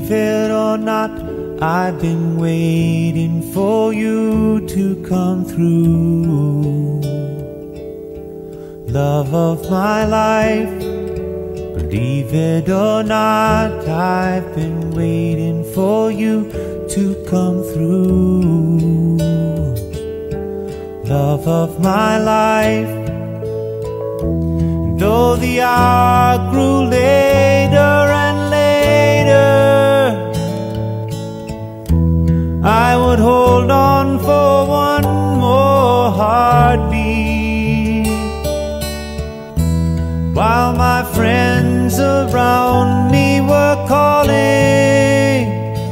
Believe it or not, I've been waiting for you to come through. Love of my life, believe it or not, I've been waiting for you to come through. Love of my life. Though the hour grew later and later, I would hold on for one more heartbeat, while my friends around me were calling,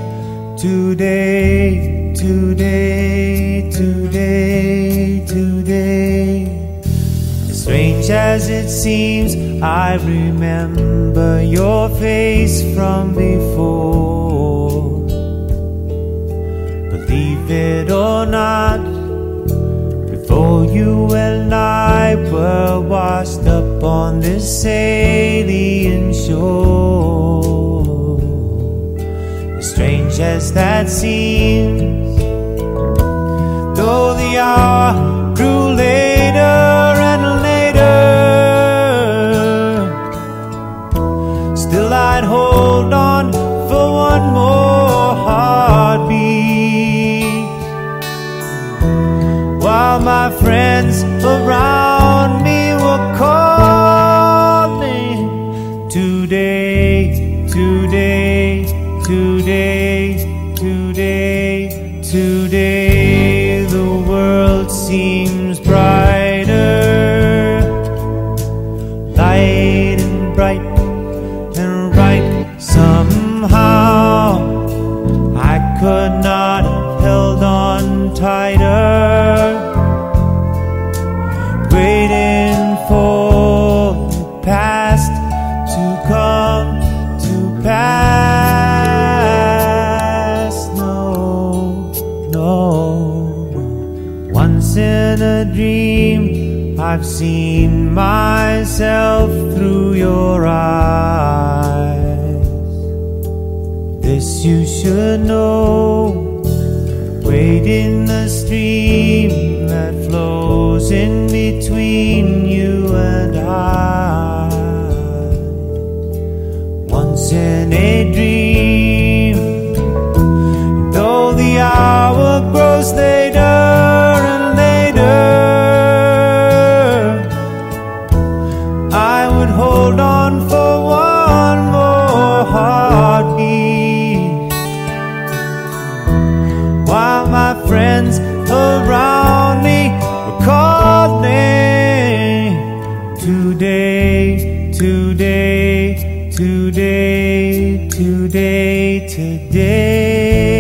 today, today, today, today. Strange as it seems, I remember your face from before. Believe it or not, before you and I were washed up on this alien shore. As strange as that seems, though the hour grew later and still I'd hold on for one more heartbeat, while my friends around me were calling, today, today, today, today, today. The world seems brighter, light and bright. Somehow I could not have held on tighter, waiting for the past to come to pass. No, no. Once in a dream, I've seen myself through your eyes. This you should know. Wade in the stream that flows in between you and I. Once in a dream, though the hour grows later and later, I would hold on for one more heartbeat, while my friends around me were calling, today, today, today, today, today.